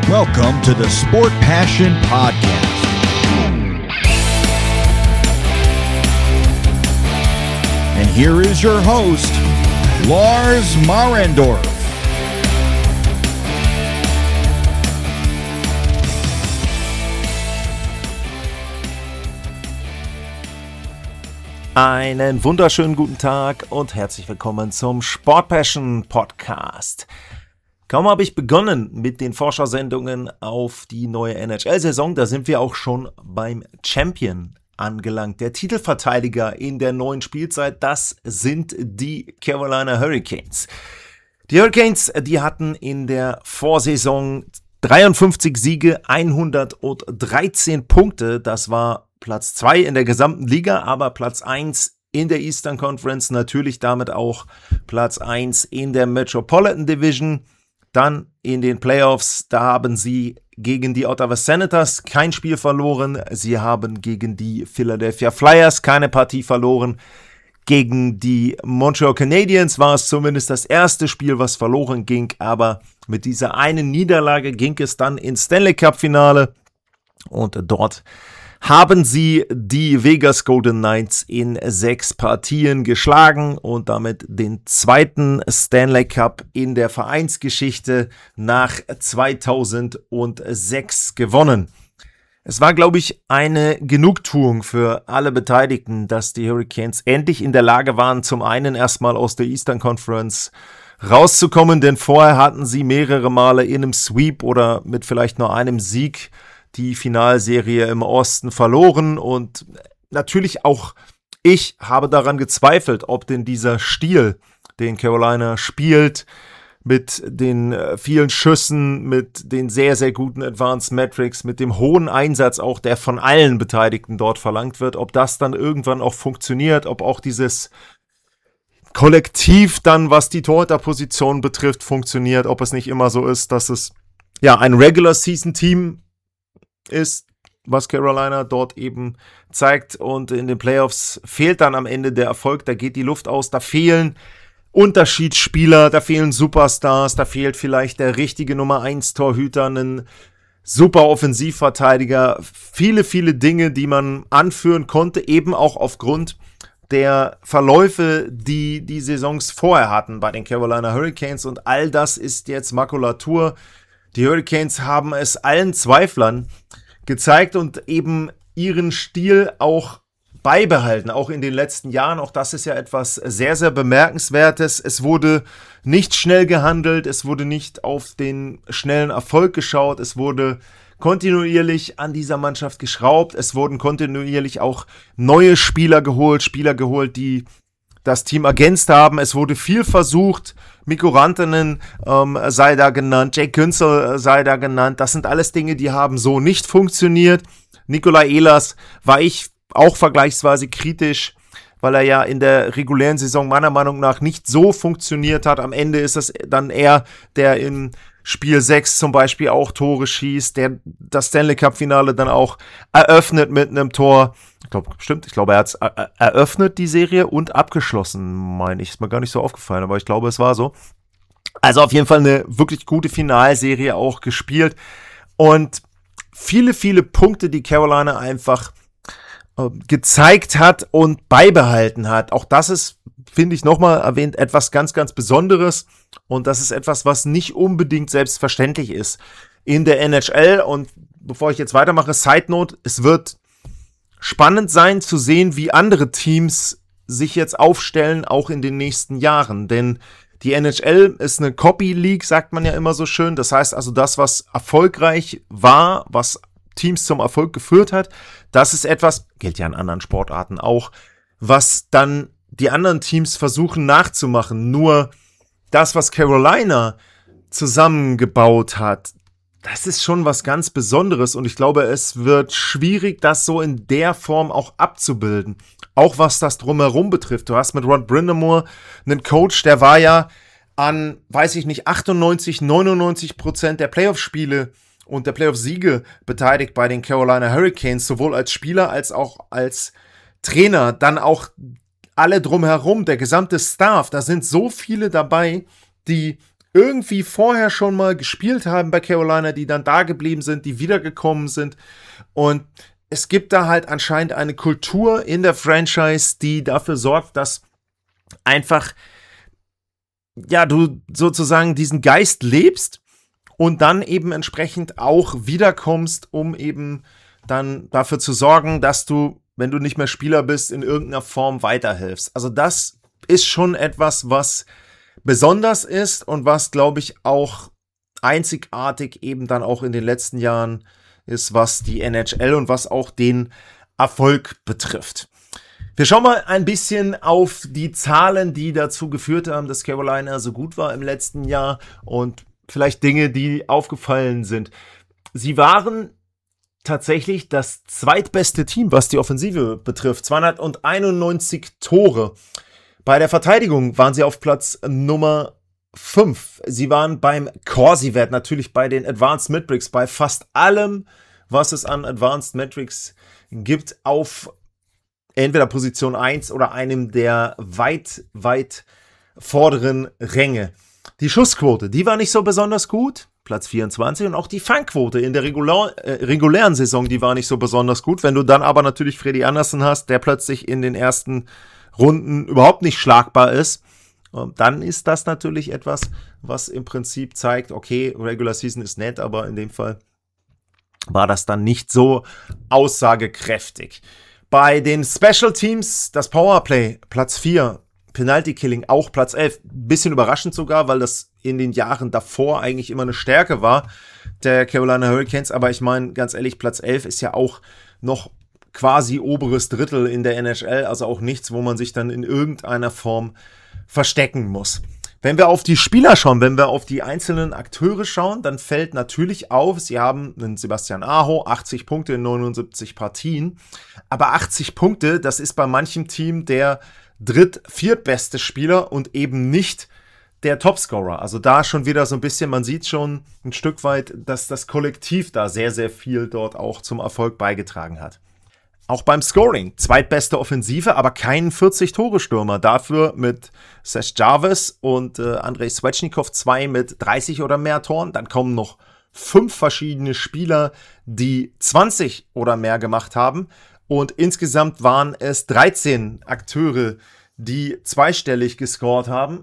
Welcome to the Sport Passion Podcast. And here is your host, Lars Marendorf. Einen wunderschönen guten Tag und herzlich willkommen zum Sport Passion Podcast. Kaum habe ich begonnen mit den Vorschau-Sendungen auf die neue NHL-Saison, da sind wir auch schon beim Champion angelangt. Der Titelverteidiger in der neuen Spielzeit, das sind die Carolina Hurricanes. Die Hurricanes, die hatten in der Vorsaison 53 Siege, 113 Punkte. Das war Platz 2 in der gesamten Liga, aber Platz 1 in der Eastern Conference, natürlich damit auch Platz 1 in der Metropolitan Division. Dann in den Playoffs, da haben sie gegen die Ottawa Senators kein Spiel verloren. Sie haben gegen die Philadelphia Flyers keine Partie verloren. Gegen die Montreal Canadiens war es zumindest das erste Spiel, was verloren ging. Aber mit dieser einen Niederlage ging es dann ins Stanley Cup Finale. Und dort haben sie die Vegas Golden Knights in 6 Partien geschlagen und damit den zweiten Stanley Cup in der Vereinsgeschichte nach 2006 gewonnen. Es war, glaube ich, eine Genugtuung für alle Beteiligten, dass die Hurricanes endlich in der Lage waren, zum einen erstmal aus der Eastern Conference rauszukommen, denn vorher hatten sie mehrere Male in einem Sweep oder mit vielleicht nur einem Sieg die Finalserie im Osten verloren und natürlich auch ich habe daran gezweifelt, ob denn dieser Stil, den Carolina spielt, mit den vielen Schüssen, mit den sehr, sehr guten Advanced Metrics, mit dem hohen Einsatz auch, der von allen Beteiligten dort verlangt wird, ob das dann irgendwann auch funktioniert, ob auch dieses Kollektiv dann, was die Torhüterposition betrifft, funktioniert, ob es nicht immer so ist, dass es ja ein Regular-Season-Team ist, was Carolina dort eben zeigt, und in den Playoffs fehlt dann am Ende der Erfolg, da geht die Luft aus, da fehlen Unterschiedsspieler, da fehlen Superstars, da fehlt vielleicht der richtige Nummer 1 Torhüter, einen super Offensivverteidiger, viele, viele Dinge, die man anführen konnte, eben auch aufgrund der Verläufe, die die Saisons vorher hatten bei den Carolina Hurricanes, und all das ist jetzt Makulatur. Die Hurricanes haben es allen Zweiflern gezeigt und eben ihren Stil auch beibehalten, auch in den letzten Jahren. Auch das ist ja etwas sehr, sehr Bemerkenswertes. Es wurde nicht schnell gehandelt, es wurde nicht auf den schnellen Erfolg geschaut, es wurde kontinuierlich an dieser Mannschaft geschraubt, es wurden kontinuierlich auch neue Spieler geholt, die das Team ergänzt haben. Es wurde viel versucht. Mikko Rantanen sei da genannt, Jake Günsel sei da genannt. Das sind alles Dinge, die haben so nicht funktioniert. Nikolai Ehlers war ich auch vergleichsweise kritisch, weil er ja in der regulären Saison meiner Meinung nach nicht so funktioniert hat. Am Ende ist es dann er, der in Spiel 6 zum Beispiel auch Tore schießt, der das Stanley Cup Finale dann auch eröffnet mit einem Tor. Ich glaube, er hat es eröffnet, die Serie, und abgeschlossen, meine ich. Ist mir gar nicht so aufgefallen, aber ich glaube, es war so. Also auf jeden Fall eine wirklich gute Finalserie auch gespielt. Und viele, viele Punkte, die Carolina einfach gezeigt hat und beibehalten hat. Auch das ist, finde ich, nochmal erwähnt, etwas ganz, ganz Besonderes. Und das ist etwas, was nicht unbedingt selbstverständlich ist in der NHL. Und bevor ich jetzt weitermache, Side Note, es wird spannend sein zu sehen, wie andere Teams sich jetzt aufstellen, auch in den nächsten Jahren. Denn die NHL ist eine Copy League, sagt man ja immer so schön. Das heißt also, das, was erfolgreich war, was Teams zum Erfolg geführt hat, das ist etwas, gilt ja in anderen Sportarten auch, was dann die anderen Teams versuchen nachzumachen. Nur das, was Carolina zusammengebaut hat, das ist schon was ganz Besonderes, und ich glaube, es wird schwierig, das so in der Form auch abzubilden. Auch was das Drumherum betrifft. Du hast mit Rod Brind'Amour einen Coach, der war ja an, 98-99% der Playoff-Spiele und der Playoff-Siege beteiligt bei den Carolina Hurricanes, sowohl als Spieler als auch als Trainer. Dann auch alle drumherum, der gesamte Staff, da sind so viele dabei, die irgendwie vorher schon mal gespielt haben bei Carolina, die dann da geblieben sind, die wiedergekommen sind. Und es gibt da halt anscheinend eine Kultur in der Franchise, die dafür sorgt, dass einfach, ja, du sozusagen diesen Geist lebst und dann eben entsprechend auch wiederkommst, um eben dann dafür zu sorgen, dass du, wenn du nicht mehr Spieler bist, in irgendeiner Form weiterhilfst. Also das ist schon etwas, was besonders ist und was, glaube ich, auch einzigartig eben dann auch in den letzten Jahren ist, was die NHL und was auch den Erfolg betrifft. Wir schauen mal ein bisschen auf die Zahlen, die dazu geführt haben, dass Carolina so gut war im letzten Jahr und vielleicht Dinge, die aufgefallen sind. Sie waren tatsächlich das zweitbeste Team, was die Offensive betrifft. 291 Tore. Bei der Verteidigung waren sie auf Platz Nummer 5. Sie waren beim Corsi-Wert, natürlich bei den Advanced Metrics, bei fast allem, was es an Advanced Metrics gibt, auf entweder Position 1 oder einem der weit vorderen Ränge. Die Schussquote, die war nicht so besonders gut, Platz 24, und auch die Fangquote in der regulären Saison, die war nicht so besonders gut. Wenn du dann aber natürlich Freddie Andersen hast, der plötzlich in den ersten Runden überhaupt nicht schlagbar ist, dann ist das natürlich etwas, was im Prinzip zeigt, okay, Regular Season ist nett, aber in dem Fall war das dann nicht so aussagekräftig. Bei den Special Teams, das Powerplay, Platz 4, Penalty Killing auch Platz 11. Bisschen überraschend sogar, weil das in den Jahren davor eigentlich immer eine Stärke war der Carolina Hurricanes. Aber ich meine, ganz ehrlich, Platz 11 ist ja auch noch quasi oberes Drittel in der NHL, also auch nichts, wo man sich dann in irgendeiner Form verstecken muss. Wenn wir auf die Spieler schauen, wenn wir auf die einzelnen Akteure schauen, dann fällt natürlich auf, sie haben einen Sebastian Aho, 80 Punkte in 79 Partien, aber 80 Punkte, das ist bei manchem Team der viertbeste Spieler und eben nicht der Topscorer. Also da schon wieder so ein bisschen, man sieht schon ein Stück weit, dass das Kollektiv da sehr, sehr viel dort auch zum Erfolg beigetragen hat. Auch beim Scoring, zweitbeste Offensive, aber keinen 40-Tore-Stürmer. Dafür mit Seth Jarvis und Andrei Svechnikov 2 mit 30 oder mehr Toren. Dann kommen noch 5 verschiedene Spieler, die 20 oder mehr gemacht haben. Und insgesamt waren es 13 Akteure, die zweistellig gescored haben.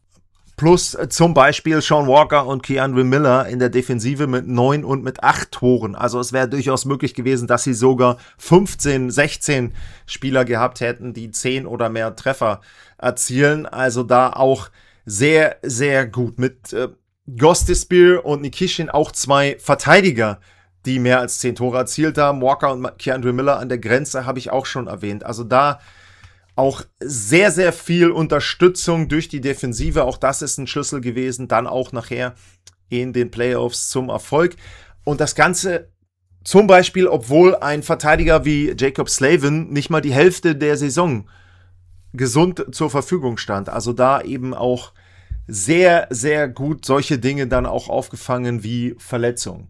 Plus zum Beispiel Sean Walker und Keandre Miller in der Defensive mit 9 und mit 8 Toren. Also es wäre durchaus möglich gewesen, dass sie sogar 15, 16 Spieler gehabt hätten, die 10 oder mehr Treffer erzielen. Also da auch sehr, sehr gut. Mit Gostisbehere und Nikishin auch 2 Verteidiger, die mehr als 10 Tore erzielt haben. Walker und Keandre Miller an der Grenze habe ich auch schon erwähnt. Also da auch sehr, sehr viel Unterstützung durch die Defensive. Auch das ist ein Schlüssel gewesen. Dann auch nachher in den Playoffs zum Erfolg. Und das Ganze zum Beispiel, obwohl ein Verteidiger wie Jaccob Slavin nicht mal die Hälfte der Saison gesund zur Verfügung stand. Also da eben auch sehr, sehr gut solche Dinge dann auch aufgefangen wie Verletzungen.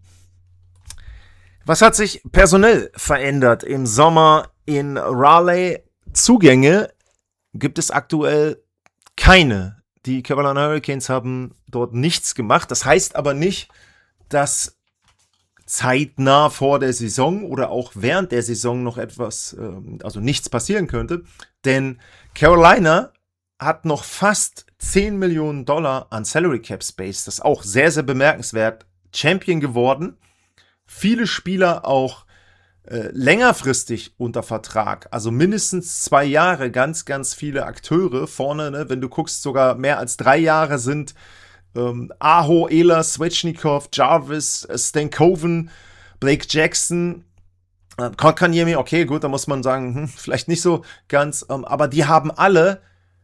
Was hat sich personell verändert im Sommer in Raleigh? Zugänge gibt es aktuell keine. Die Carolina Hurricanes haben dort nichts gemacht. Das heißt aber nicht, dass zeitnah vor der Saison oder auch während der Saison noch etwas, also nichts passieren könnte. Denn Carolina hat noch fast $10 Millionen an Salary Cap Space. Das ist auch sehr, sehr bemerkenswert. Champion geworden. Viele Spieler auch längerfristig unter Vertrag, also mindestens 2 Jahre, ganz, ganz viele Akteure vorne, ne? Wenn du guckst, sogar mehr als 3 Jahre sind Aho, Ehlers, Svechnikov, Jarvis, Stankoven, Blake Jackson, Kotkaniemi, okay, gut, da muss man sagen, vielleicht nicht so ganz, aber die haben alle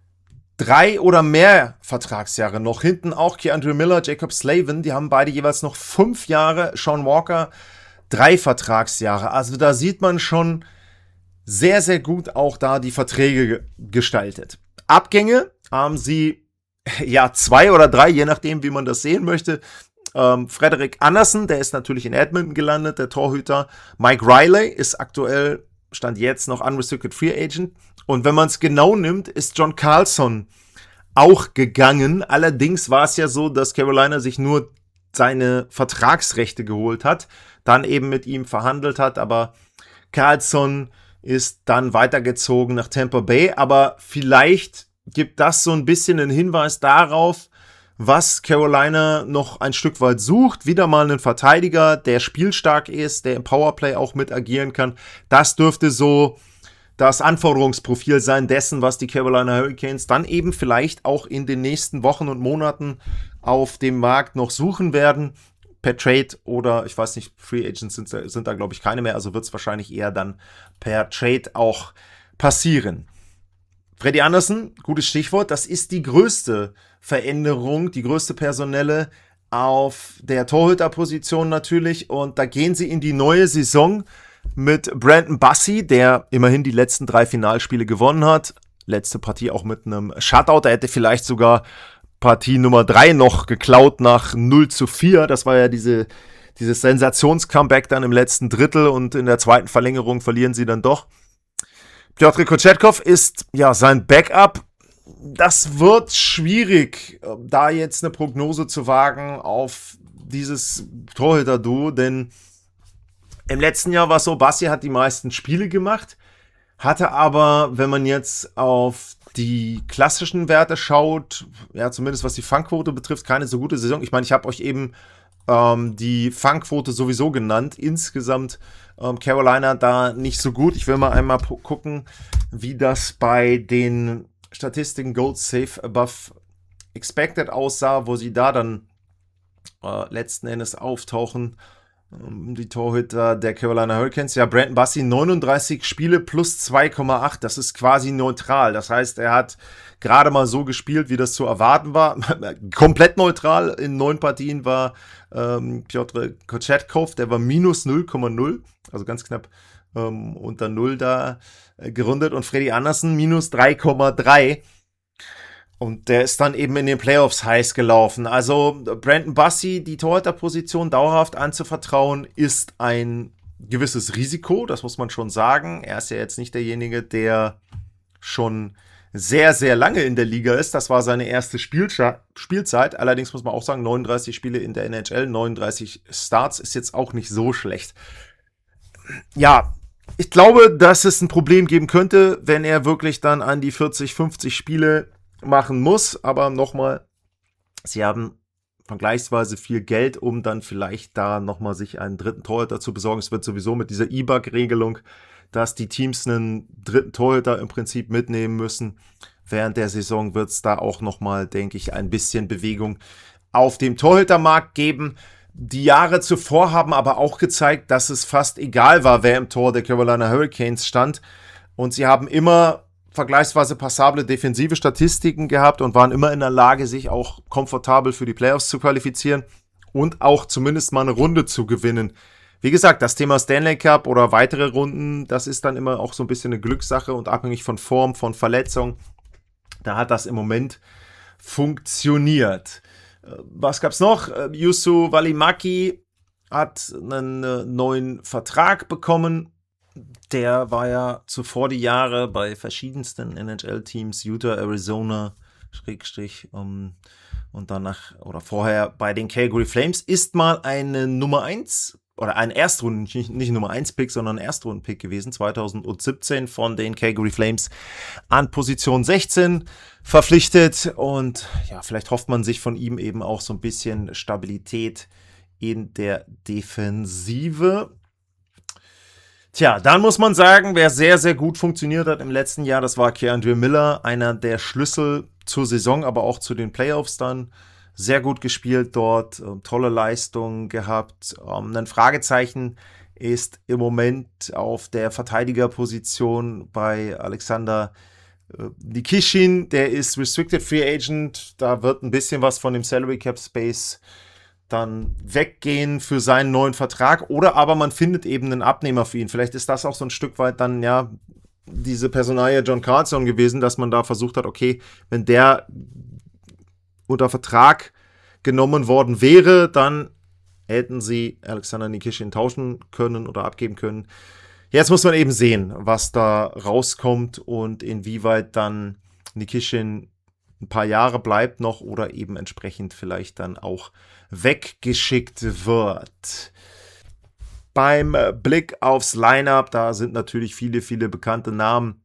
3 oder mehr Vertragsjahre noch. Hinten auch Keandre Miller, Jaccob Slavin, die haben beide jeweils noch 5 Jahre, Sean Walker 3 Vertragsjahre. Also da sieht man schon sehr, sehr gut auch da die Verträge gestaltet. Abgänge haben sie 2 oder 3, je nachdem, wie man das sehen möchte. Frederik Andersen, der ist natürlich in Edmonton gelandet, der Torhüter. Mike Riley ist aktuell, stand jetzt noch Unrestricted Free Agent. Und wenn man es genau nimmt, ist John Carlson auch gegangen. Allerdings war es ja so, dass Carolina sich nur seine Vertragsrechte geholt hat, dann eben mit ihm verhandelt hat, aber Karlsson ist dann weitergezogen nach Tampa Bay, aber vielleicht gibt das so ein bisschen einen Hinweis darauf, was Carolina noch ein Stück weit sucht. Wieder mal einen Verteidiger, der spielstark ist, der im Powerplay auch mit agieren kann. Das dürfte so das Anforderungsprofil sein dessen, was die Carolina Hurricanes dann eben vielleicht auch in den nächsten Wochen und Monaten auf dem Markt noch suchen werden. Per Trade oder, ich weiß nicht, Free Agents sind da glaube ich keine mehr, also wird es wahrscheinlich eher dann per Trade auch passieren. Freddie Andersen, gutes Stichwort, das ist die größte Veränderung, die größte personelle auf der Torhüterposition natürlich, und da gehen sie in die neue Saison mit Brandon Bussi, der immerhin die letzten 3 Finalspiele gewonnen hat, letzte Partie auch mit einem Shutout, er hätte vielleicht sogar Partie Nummer 3 noch geklaut nach 0-4. Das war ja dieses Sensations-Comeback dann im letzten Drittel, und in der zweiten Verlängerung verlieren sie dann doch. Pjotr Kochetkov ist ja sein Backup. Das wird schwierig, da jetzt eine Prognose zu wagen auf dieses Torhüter-Duo, denn im letzten Jahr war es so, Bussi hat die meisten Spiele gemacht, hatte aber, wenn man jetzt auf die klassischen Werte schaut, ja, zumindest was die Fangquote betrifft, keine so gute Saison. Ich meine, ich habe euch eben die Fangquote sowieso genannt. Insgesamt Carolina da nicht so gut. Ich will mal einmal gucken, wie das bei den Statistiken Goals Save Above Expected aussah, wo sie da dann letzten Endes auftauchen. Die Torhüter der Carolina Hurricanes. Ja, Brandon Bussi, 39 Spiele plus 2,8. Das ist quasi neutral. Das heißt, er hat gerade mal so gespielt, wie das zu erwarten war. Komplett neutral. In 9 Partien war Pjotr Kochetkov. Der war minus 0,0. Also ganz knapp unter 0 da gerundet. Und Freddie Andersen minus 3,3. Und der ist dann eben in den Playoffs heiß gelaufen. Also Brandon Bussi, die Torhüterposition dauerhaft anzuvertrauen, ist ein gewisses Risiko, das muss man schon sagen. Er ist ja jetzt nicht derjenige, der schon sehr, sehr lange in der Liga ist. Das war seine erste Spielzeit. Allerdings muss man auch sagen, 39 Spiele in der NHL, 39 Starts ist jetzt auch nicht so schlecht. Ja, ich glaube, dass es ein Problem geben könnte, wenn er wirklich dann an die 40, 50 Spiele machen muss, aber nochmal, sie haben vergleichsweise viel Geld, um dann vielleicht da nochmal sich einen dritten Torhüter zu besorgen. Es wird sowieso mit dieser E-Bug-Regelung, dass die Teams einen dritten Torhüter im Prinzip mitnehmen müssen. Während der Saison wird es da auch nochmal, denke ich, ein bisschen Bewegung auf dem Torhütermarkt geben. Die Jahre zuvor haben aber auch gezeigt, dass es fast egal war, wer im Tor der Carolina Hurricanes stand, und sie haben immer vergleichsweise passable defensive Statistiken gehabt und waren immer in der Lage, sich auch komfortabel für die Playoffs zu qualifizieren und auch zumindest mal eine Runde zu gewinnen. Wie gesagt, das Thema Stanley Cup oder weitere Runden, das ist dann immer auch so ein bisschen eine Glückssache und abhängig von Form, von Verletzung. Da hat das im Moment funktioniert. Was gab's noch? Juuso Valimaki hat einen neuen Vertrag bekommen. Der war ja zuvor die Jahre bei verschiedensten NHL-Teams, Utah, Arizona, und danach oder vorher bei den Calgary Flames, ist mal eine Nummer 1 oder ein Erstrunden, nicht Nummer 1 Pick, sondern ein Erstrunden-Pick gewesen, 2017 von den Calgary Flames an Position 16 verpflichtet, und ja, vielleicht hofft man sich von ihm eben auch so ein bisschen Stabilität in der Defensive. Tja, dann muss man sagen, wer sehr, sehr gut funktioniert hat im letzten Jahr, das war K'Andre Miller, einer der Schlüssel zur Saison, aber auch zu den Playoffs dann. Sehr gut gespielt dort, tolle Leistung gehabt. Ein Fragezeichen ist im Moment auf der Verteidigerposition bei Alexander Nikishin. Der ist Restricted Free Agent, da wird ein bisschen was von dem Salary Cap Space dann weggehen für seinen neuen Vertrag, oder aber man findet eben einen Abnehmer für ihn. Vielleicht ist das auch so ein Stück weit dann, ja, diese Personalie John Carlson gewesen, dass man da versucht hat, okay, wenn der unter Vertrag genommen worden wäre, dann hätten sie Alexander Nikishin tauschen können oder abgeben können. Jetzt muss man eben sehen, was da rauskommt und inwieweit dann Nikishin ein paar Jahre bleibt noch oder eben entsprechend vielleicht dann auch weggeschickt wird. Beim Blick aufs Lineup, da sind natürlich viele bekannte Namen.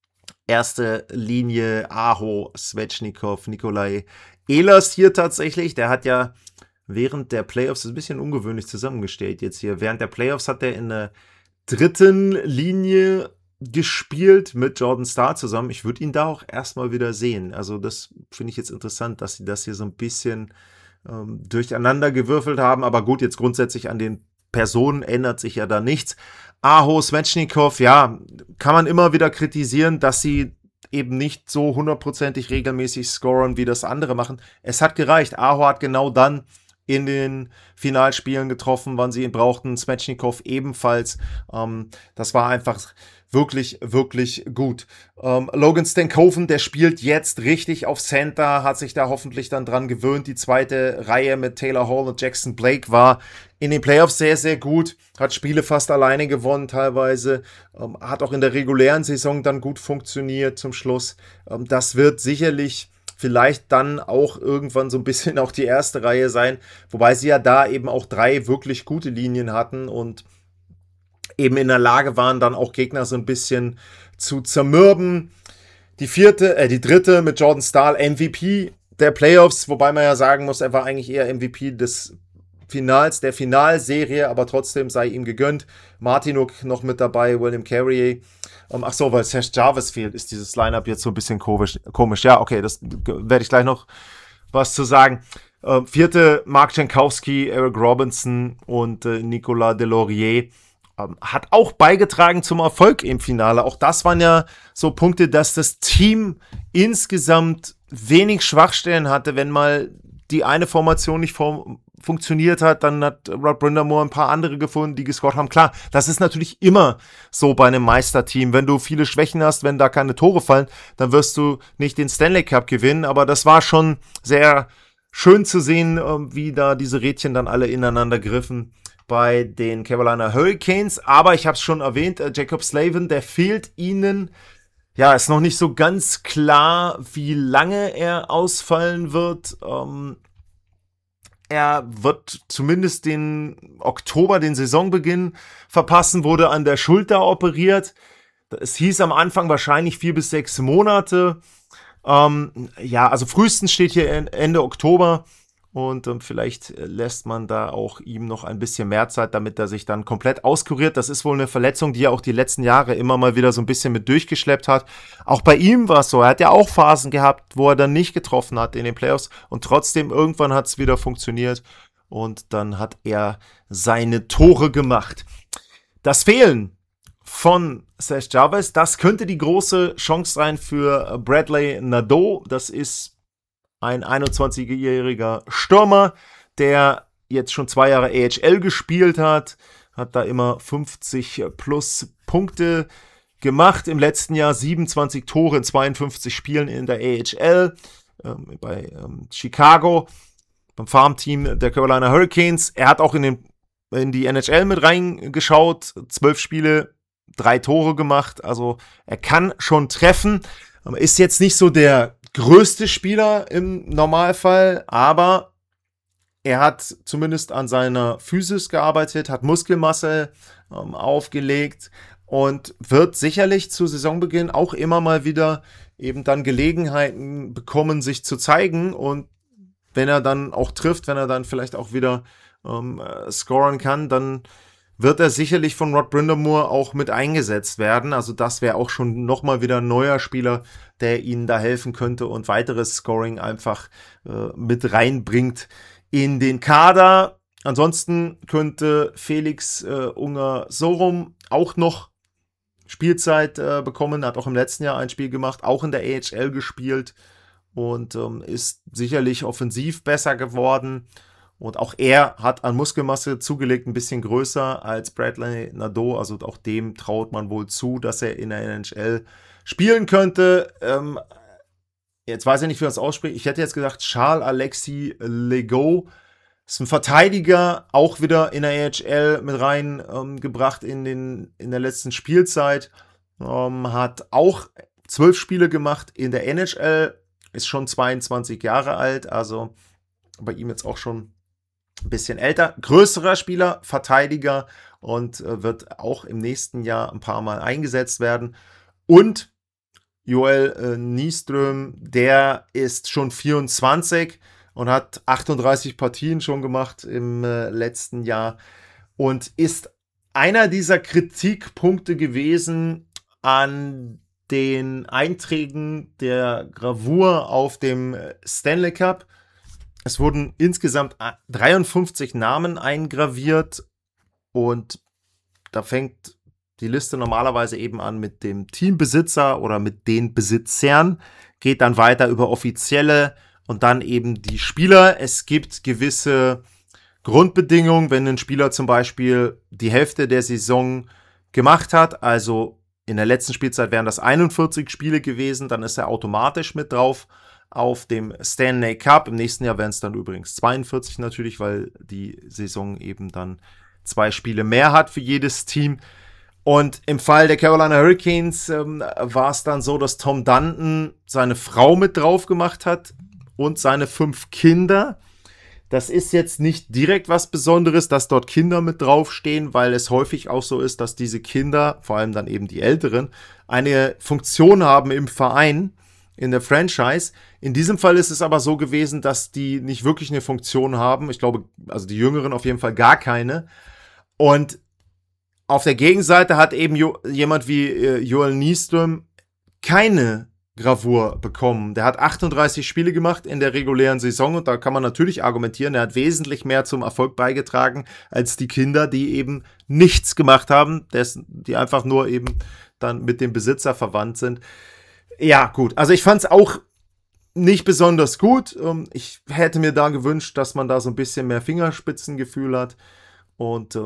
Erste Linie Aho, Svechnikov, Nikolai Ehlers hier tatsächlich. Der hat ja während der Playoffs, das ist ein bisschen ungewöhnlich zusammengestellt jetzt hier, während der Playoffs hat er in der dritten Linie gespielt mit Jordan Staal zusammen. Ich würde ihn da auch erstmal wieder sehen. Also das finde ich jetzt interessant, dass sie das hier so ein bisschen durcheinander gewürfelt haben. Aber gut, jetzt grundsätzlich an den Personen ändert sich ja da nichts. Aho, Svechnikov, ja, kann man immer wieder kritisieren, dass sie eben nicht so hundertprozentig regelmäßig scoren, wie das andere machen. Es hat gereicht. Aho hat genau dann in den Finalspielen getroffen, wann sie ihn brauchten. Svechnikov ebenfalls. Das war einfach wirklich gut. Logan Stankoven, der spielt jetzt richtig auf Center, hat sich da hoffentlich dann dran gewöhnt. Die zweite Reihe mit Taylor Hall und Jackson Blake war in den Playoffs sehr gut, hat Spiele fast alleine gewonnen teilweise, hat auch in der regulären Saison dann gut funktioniert zum Schluss. Das wird sicherlich vielleicht dann auch irgendwann so ein bisschen auch die erste Reihe sein, wobei sie ja da eben auch 3 wirklich gute Linien hatten und eben in der Lage waren, dann auch Gegner so ein bisschen zu zermürben. Die dritte mit Jordan Staal, MVP der Playoffs, wobei man ja sagen muss, er war eigentlich eher MVP des Finals, der Finalserie, aber trotzdem sei ihm gegönnt. Martinook noch mit dabei, William Carrier. Weil Seth Jarvis fehlt, ist dieses Lineup jetzt so ein bisschen komisch. Ja, okay, das werde ich gleich noch was zu sagen. Vierte, Mark Jankowski, Eric Robinson und Nicolas Deslauriers. Hat auch beigetragen zum Erfolg im Finale. Auch das waren ja so Punkte, dass das Team insgesamt wenig Schwachstellen hatte. Wenn mal die eine Formation nicht funktioniert hat, dann hat Rod Brind'Amour ein paar andere gefunden, die gescored haben. Klar, das ist natürlich immer so bei einem Meisterteam. Wenn du viele Schwächen hast, wenn da keine Tore fallen, dann wirst du nicht den Stanley Cup gewinnen. Aber das war schon sehr schön zu sehen, wie da diese Rädchen dann alle ineinander griffen bei den Carolina Hurricanes. Aber ich habe es schon erwähnt, Jacob Slavin, der fehlt ihnen. Ja, ist noch nicht so ganz klar, wie lange er ausfallen wird. Er wird zumindest den Oktober, den Saisonbeginn, verpassen, wurde an der Schulter operiert. Es hieß am Anfang wahrscheinlich 4 bis 6 Monate. Also frühestens steht hier Ende Oktober. Und vielleicht lässt man da auch ihm noch ein bisschen mehr Zeit, damit er sich dann komplett auskuriert. Das ist wohl eine Verletzung, die er auch die letzten Jahre immer mal wieder so ein bisschen mit durchgeschleppt hat. Auch bei ihm war es so. Er hat ja auch Phasen gehabt, wo er dann nicht getroffen hat in den Playoffs. Und trotzdem, irgendwann hat es wieder funktioniert. Und dann hat er seine Tore gemacht. Das Fehlen von Seth Jarvis, das könnte die große Chance sein für Bradley Nadeau. Das ist ein 21-jähriger Stürmer, der jetzt schon 2 Jahre AHL gespielt hat da immer 50 plus Punkte gemacht. Im letzten Jahr 27 Tore in 52 Spielen in der AHL bei Chicago, beim Farmteam der Carolina Hurricanes. Er hat auch in die NHL mit reingeschaut, 12 Spiele, 3 Tore gemacht. Also er kann schon treffen. Ist jetzt nicht so der größte Spieler im Normalfall, aber er hat zumindest an seiner Physis gearbeitet, hat Muskelmasse aufgelegt und wird sicherlich zu Saisonbeginn auch immer mal wieder eben dann Gelegenheiten bekommen, sich zu zeigen. Und wenn er dann auch trifft, wenn er dann vielleicht auch wieder scoren kann, dann wird er sicherlich von Rod Brind'Amour auch mit eingesetzt werden. Also das wäre auch schon nochmal wieder ein neuer Spieler, der ihnen da helfen könnte und weiteres Scoring einfach mit reinbringt in den Kader. Ansonsten könnte Felix Unger-Sorum auch noch Spielzeit bekommen. Hat auch im letzten Jahr ein Spiel gemacht, auch in der AHL gespielt und ist sicherlich offensiv besser geworden. Und auch er hat an Muskelmasse zugelegt, ein bisschen größer als Bradley Nadeau. Also auch dem traut man wohl zu, dass er in der NHL spielen könnte. Jetzt weiß ich nicht, wie man es ausspricht. Ich hätte jetzt gesagt, Charles-Alexis Legault ist ein Verteidiger, auch wieder in der AHL mit reingebracht in der letzten Spielzeit. Hat auch 12 Spiele gemacht in der NHL. ist schon 22 Jahre alt, also bei ihm jetzt auch schon ein bisschen älter. Größerer Spieler, Verteidiger und wird auch im nächsten Jahr ein paar Mal eingesetzt werden. Und Joel Nyström, der ist schon 24 und hat 38 Partien schon gemacht im letzten Jahr und ist einer dieser Kritikpunkte gewesen an den Einträgen der Gravur auf dem Stanley Cup. Es wurden insgesamt 53 Namen eingraviert und da fängt die Liste normalerweise eben an mit dem Teambesitzer oder mit den Besitzern, geht dann weiter über Offizielle und dann eben die Spieler. Es gibt gewisse Grundbedingungen, wenn ein Spieler zum Beispiel die Hälfte der Saison gemacht hat, also in der letzten Spielzeit wären das 41 Spiele gewesen, dann ist er automatisch mit drauf auf dem Stanley Cup. Im nächsten Jahr wären es dann übrigens 42 natürlich, weil die Saison eben dann 2 Spiele mehr hat für jedes Team. Und im Fall der Carolina Hurricanes war es dann so, dass Tom Dutton seine Frau mit drauf gemacht hat und seine 5 Kinder. Das ist jetzt nicht direkt was Besonderes, dass dort Kinder mit draufstehen, weil es häufig auch so ist, dass diese Kinder, vor allem dann eben die Älteren, eine Funktion haben im Verein, in der Franchise. In diesem Fall ist es aber so gewesen, dass die nicht wirklich eine Funktion haben. Ich glaube, also die Jüngeren auf jeden Fall gar keine. Und auf der Gegenseite hat eben jemand wie Joel Nyström keine Gravur bekommen. Der hat 38 Spiele gemacht in der regulären Saison und da kann man natürlich argumentieren, er hat wesentlich mehr zum Erfolg beigetragen als die Kinder, die eben nichts gemacht haben, die einfach nur eben dann mit dem Besitzer verwandt sind. Ja, gut. Also ich fand es auch nicht besonders gut. Ich hätte mir da gewünscht, dass man da so ein bisschen mehr Fingerspitzengefühl hat und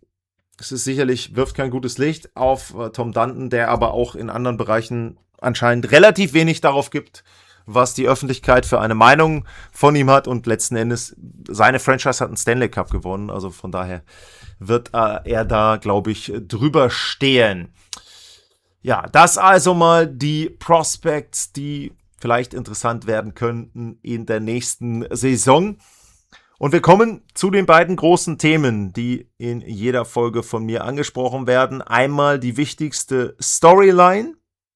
es ist sicherlich, wirft kein gutes Licht auf Tom Dutton, der aber auch in anderen Bereichen anscheinend relativ wenig darauf gibt, was die Öffentlichkeit für eine Meinung von ihm hat. Und letzten Endes, seine Franchise hat einen Stanley Cup gewonnen. Also von daher wird er da, glaube ich, drüber stehen. Ja, das also mal die Prospects, die vielleicht interessant werden könnten in der nächsten Saison. Und wir kommen zu den beiden großen Themen, die in jeder Folge von mir angesprochen werden. Einmal die wichtigste Storyline.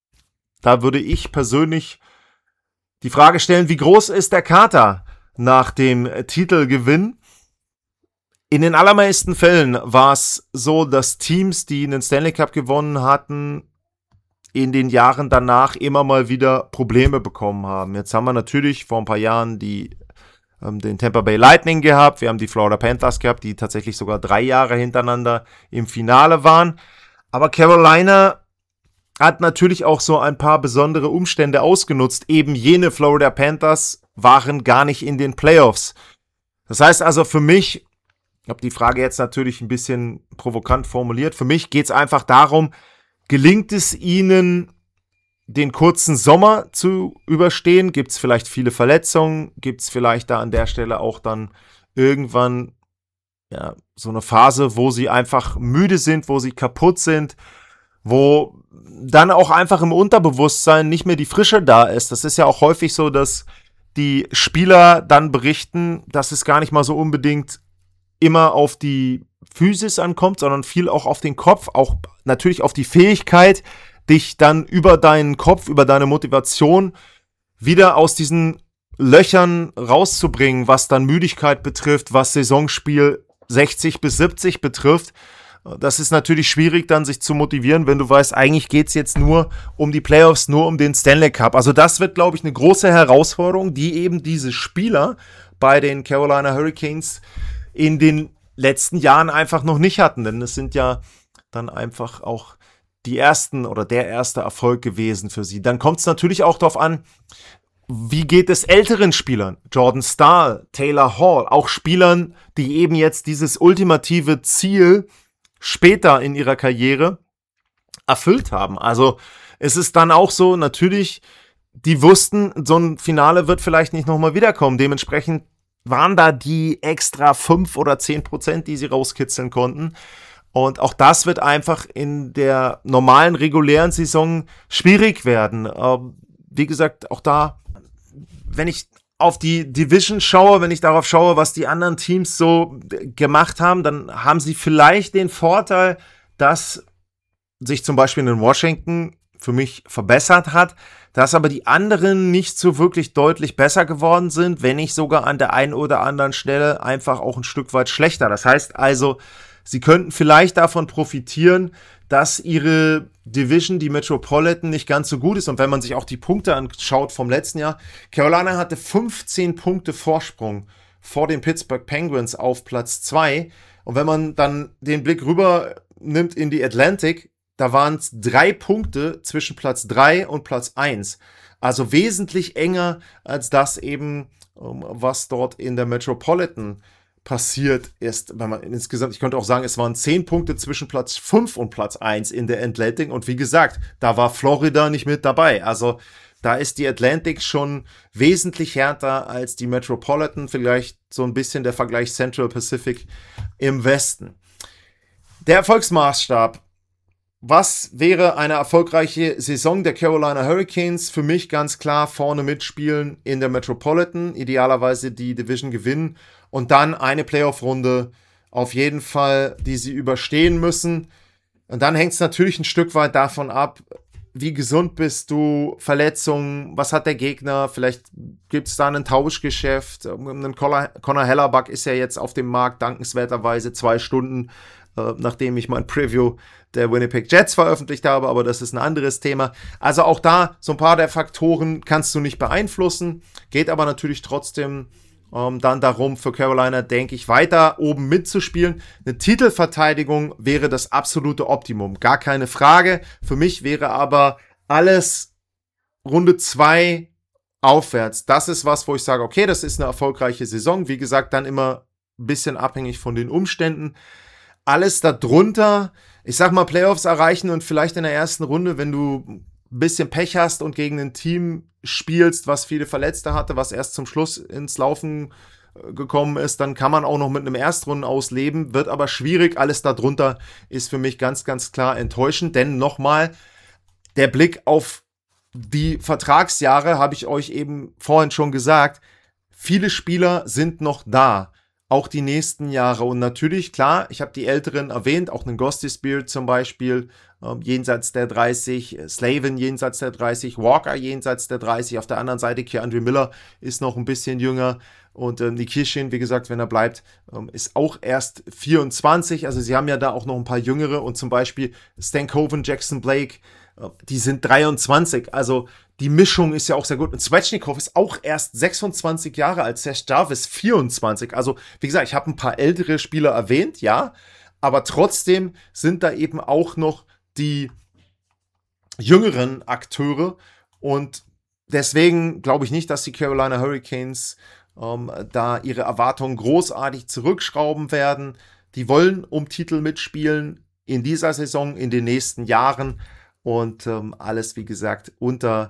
Da würde ich persönlich die Frage stellen, wie groß ist der Kater nach dem Titelgewinn? In den allermeisten Fällen war es so, dass Teams, die einen Stanley Cup gewonnen hatten, in den Jahren danach immer mal wieder Probleme bekommen haben. Jetzt haben wir natürlich vor ein paar Jahren den Tampa Bay Lightning gehabt, wir haben die Florida Panthers gehabt, die tatsächlich sogar 3 Jahre hintereinander im Finale waren. Aber Carolina hat natürlich auch so ein paar besondere Umstände ausgenutzt. Eben jene Florida Panthers waren gar nicht in den Playoffs. Das heißt also für mich, ich habe die Frage jetzt natürlich ein bisschen provokant formuliert, für mich geht es einfach darum, gelingt es ihnen, den kurzen Sommer zu überstehen? Gibt es vielleicht viele Verletzungen? Gibt es vielleicht da an der Stelle auch dann irgendwann ja, so eine Phase, wo sie einfach müde sind, wo sie kaputt sind, wo dann auch einfach im Unterbewusstsein nicht mehr die Frische da ist? Das ist ja auch häufig so, dass die Spieler dann berichten, dass es gar nicht mal so unbedingt immer auf die Physis ankommt, sondern viel auch auf den Kopf, auch natürlich auf die Fähigkeit, dich dann über deinen Kopf, über deine Motivation wieder aus diesen Löchern rauszubringen, was dann Müdigkeit betrifft, was Saisonspiel 60 bis 70 betrifft. Das ist natürlich schwierig, dann sich zu motivieren, wenn du weißt, eigentlich geht es jetzt nur um die Playoffs, nur um den Stanley Cup. Also das wird, glaube ich, eine große Herausforderung, die eben diese Spieler bei den Carolina Hurricanes in den letzten Jahren einfach noch nicht hatten. Denn es sind ja dann einfach auch die ersten oder der erste Erfolg gewesen für sie. Dann kommt es natürlich auch darauf an, wie geht es älteren Spielern? Jordan Staal, Taylor Hall, auch Spielern, die eben jetzt dieses ultimative Ziel später in ihrer Karriere erfüllt haben. Also es ist dann auch so, natürlich, die wussten, so ein Finale wird vielleicht nicht nochmal wiederkommen. Dementsprechend waren da die extra 5 oder 10%, die sie rauskitzeln konnten. Und auch das wird einfach in der normalen, regulären Saison schwierig werden. Wie gesagt, auch da wenn ich auf die Division schaue, wenn ich darauf schaue, was die anderen Teams so gemacht haben, dann haben sie vielleicht den Vorteil, dass sich zum Beispiel in Washington für mich verbessert hat, dass aber die anderen nicht so wirklich deutlich besser geworden sind, wenn nicht sogar an der einen oder anderen Stelle einfach auch ein Stück weit schlechter. Das heißt also, sie könnten vielleicht davon profitieren, dass ihre Division, die Metropolitan, nicht ganz so gut ist. Und wenn man sich auch die Punkte anschaut vom letzten Jahr, Carolina hatte 15 Punkte Vorsprung vor den Pittsburgh Penguins auf Platz 2. Und wenn man dann den Blick rüber nimmt in die Atlantic, da waren es 3 Punkte zwischen Platz 3 und Platz 1. Also wesentlich enger als das eben, was dort in der Metropolitan passiert ist. Wenn man insgesamt, ich könnte auch sagen, es waren 10 Punkte zwischen Platz 5 und Platz 1 in der Atlantic. Und wie gesagt, da war Florida nicht mit dabei. Also da ist die Atlantic schon wesentlich härter als die Metropolitan. Vielleicht so ein bisschen der Vergleich Central Pacific im Westen. Der Erfolgsmaßstab. Was wäre eine erfolgreiche Saison der Carolina Hurricanes? Für mich ganz klar vorne mitspielen in der Metropolitan, idealerweise die Division gewinnen und dann eine Playoff-Runde auf jeden Fall, die sie überstehen müssen. Und dann hängt es natürlich ein Stück weit davon ab, wie gesund bist du, Verletzungen, was hat der Gegner, vielleicht gibt es da ein Tauschgeschäft. Connor Hellebuck ist ja jetzt auf dem Markt, dankenswerterweise 2 Stunden, nachdem ich mein Preview der Winnipeg Jets veröffentlicht habe, aber das ist ein anderes Thema. Also auch da, so ein paar der Faktoren kannst du nicht beeinflussen, geht aber natürlich trotzdem dann darum, für Carolina, denke ich, weiter oben mitzuspielen. Eine Titelverteidigung wäre das absolute Optimum, gar keine Frage. Für mich wäre aber alles Runde 2 aufwärts. Das ist was, wo ich sage, okay, das ist eine erfolgreiche Saison. Wie gesagt, dann immer ein bisschen abhängig von den Umständen. Alles darunter, ich sag mal, Playoffs erreichen und vielleicht in der ersten Runde, wenn du ein bisschen Pech hast und gegen ein Team spielst, was viele Verletzte hatte, was erst zum Schluss ins Laufen gekommen ist, dann kann man auch noch mit einem Erstrunden ausleben, wird aber schwierig. Alles darunter ist für mich ganz, ganz klar enttäuschend, denn nochmal, der Blick auf die Vertragsjahre, habe ich euch eben vorhin schon gesagt, viele Spieler sind noch da. Auch die nächsten Jahre. Und natürlich, klar, ich habe die Älteren erwähnt, auch einen Gostisbehere zum Beispiel, jenseits der 30, Slavin jenseits der 30, Walker jenseits der 30, auf der anderen Seite Keandre Miller ist noch ein bisschen jünger und Nikishin, wie gesagt, wenn er bleibt, ist auch erst 24, also sie haben ja da auch noch ein paar Jüngere und zum Beispiel Stankoven, Jackson Blake, die sind 23, also die Mischung ist ja auch sehr gut. Und Svechnikov ist auch erst 26 Jahre alt, Seth Jarvis 24. Also, wie gesagt, ich habe ein paar ältere Spieler erwähnt, ja, aber trotzdem sind da eben auch noch die jüngeren Akteure und deswegen glaube ich nicht, dass die Carolina Hurricanes da ihre Erwartungen großartig zurückschrauben werden. Die wollen um Titel mitspielen in dieser Saison, in den nächsten Jahren und alles, wie gesagt, unter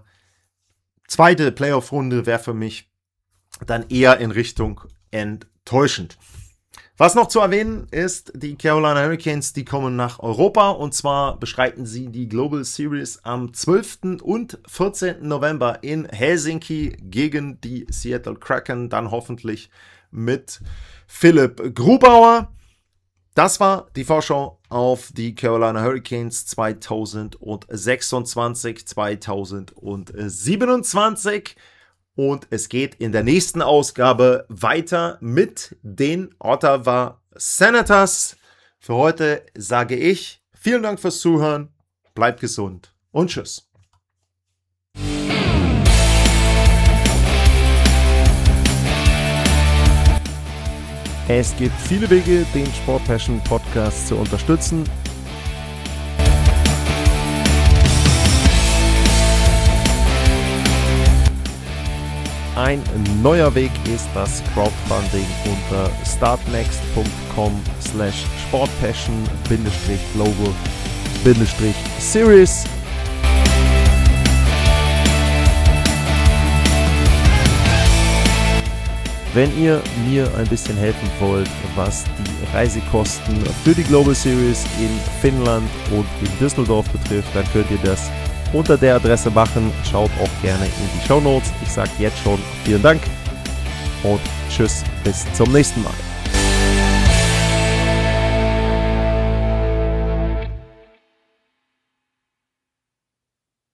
zweite Playoff-Runde wäre für mich dann eher in Richtung enttäuschend. Was noch zu erwähnen ist, die Carolina Hurricanes, die kommen nach Europa und zwar bestreiten sie die Global Series am 12. und 14. November in Helsinki gegen die Seattle Kraken, dann hoffentlich mit Philipp Grubauer. Das war die Vorschau auf die Carolina Hurricanes 2026, 2027 und es geht in der nächsten Ausgabe weiter mit den Ottawa Senators. Für heute sage ich vielen Dank fürs Zuhören, bleibt gesund und tschüss. Es gibt viele Wege, den Sport Passion Podcast zu unterstützen. Ein neuer Weg ist das Crowdfunding unter startnext.com/sportpassion-global-series. Wenn ihr mir ein bisschen helfen wollt, was die Reisekosten für die Global Series in Finnland und in Düsseldorf betrifft, dann könnt ihr das unter der Adresse machen. Schaut auch gerne in die Shownotes. Ich sage jetzt schon vielen Dank und tschüss, bis zum nächsten Mal.